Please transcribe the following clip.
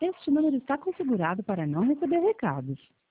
Este número está configurado para não receber recados.